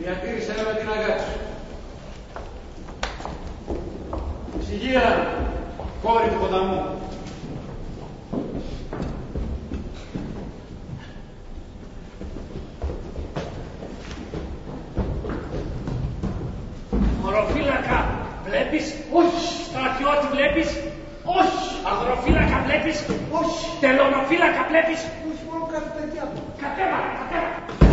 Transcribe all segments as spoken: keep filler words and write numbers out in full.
διατήρησε με την αγάπη σου. Ψυγεία, κόρη του ποταμού. Μοροφύλακα βλέπεις? Όχι. Στρατιώτη βλέπεις? Όχι. Αγροφύλακα βλέπεις? Όχι. Τελωνοφύλακα βλέπεις? Όχι, μόνο κάτι παιδιά μου. Κατέβα, κατέβα.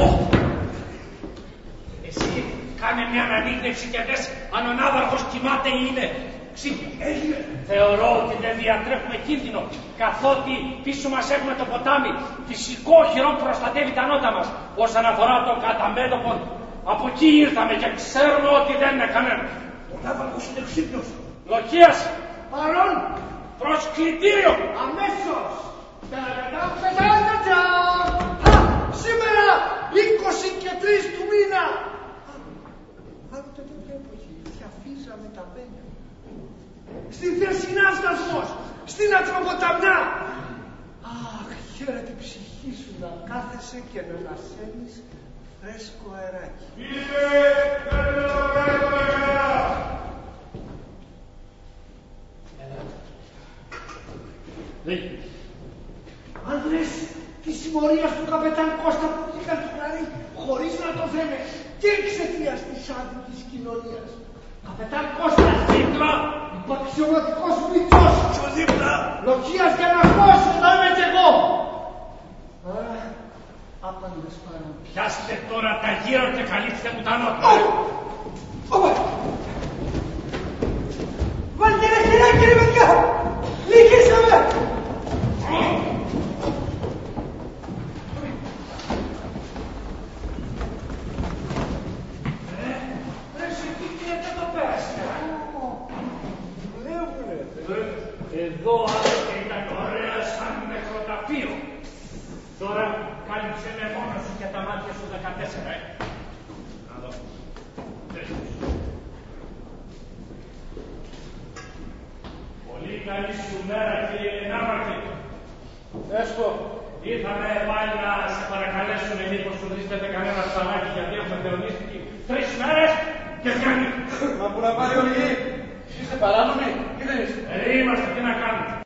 Εσύ κάνε μια ανανύχνευση και δες αν ο ναύαρχος κοιμάται ή είναι ξύπνιο. Έγινε. Θεωρώ ότι δεν διατρέχουμε κίνδυνο, καθότι πίσω μας έχουμε το ποτάμι. Φυσικό οχυρό προστατεύει τα νότα μας. Όσον αφορά το καταμέτωπο, από εκεί ήρθαμε και ξέρουμε ότι δεν είναι κανένας. Ο ναύαρχος είναι ξύπνιος. Λοκίας. Παρόν. Προς κλητήριο. Αμέσως. Σήμερα είκοσι και τρεις του μήνα. Άλλοτε δεν βλέπω εκεί. Διαφύζα με τα πένια. Στην Θερσινά σταθμός. Στην Ατροποταμιά. Αχ, χαίρε την ψυχή σου να κάθεσαι και να ανασένεις φρέσκο αεράκι. Κύριε, κάντε το κάτω με καλά. Λέγει. Άντρες της συμμορίας του καπετάν Κώστα που βγήκαν του κλαρί χωρίς να το θέμε και εξαιτίας της άδικης κοινωνίας. Καπετάν Κώστα, Δίπλα. υπαξιωματικός Μητσός. Πιο δίπλα. Λοκίας και Αναγνός, θα είμαι κι εγώ. Άρα, άπαντες παρόν. Πιάστε τώρα τα γύρω και καλύψτε μου τα νότα. Ωπα! Βάλτε ένα χεράκι ρε παιδιά! Νικήσαμε! Εδώ άλλοτε ήταν ωραία σαν νεκροταφείο. Τώρα κάλυψε με μόνο σου και τα μάτια σου δεκατέσσερα, ε. Να δω. Τρέχεις. Πολύ καλή σου μέρα, κύριε Ναύαρχε. Έσκο. Ήρθαμε πάλι να σε παρακαλέσουμε μήπως σου βρίσκεται κανένα ψαλάκι, γιατί έχουμε θεονίστηκε τρεις μέρες και φτιάχνει. Μα που να πάρει όλοι. Είστε παράνομοι ή δεν είστε? Ε, είμαστε, τι να κάνουμε.